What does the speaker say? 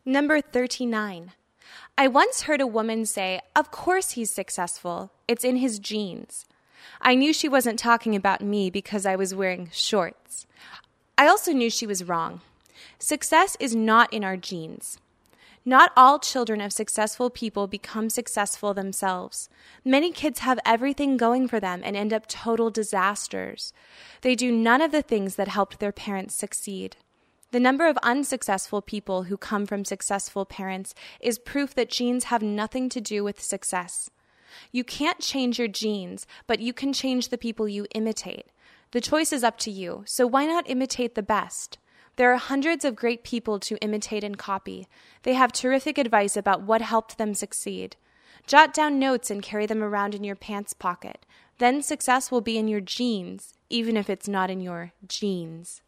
Number 39. I once heard a woman say, "Of course he's successful. It's in his genes." I knew she wasn't talking about me because I was wearing shorts. I also knew she was wrong. Success is not in our genes. Not all children of successful people become successful themselves. Many kids have everything going for them and end up total disasters. They do none of the things that helped their parents succeed. The number of unsuccessful people who come from successful parents is proof that genes have nothing to do with success. You can't change your genes, but you can change the people you imitate. The choice is up to you, so why not imitate the best? There are hundreds of great people to imitate and copy. They have terrific advice about what helped them succeed. Jot down notes and carry them around in your pants pocket. Then success will be in your genes, even if it's not in your genes.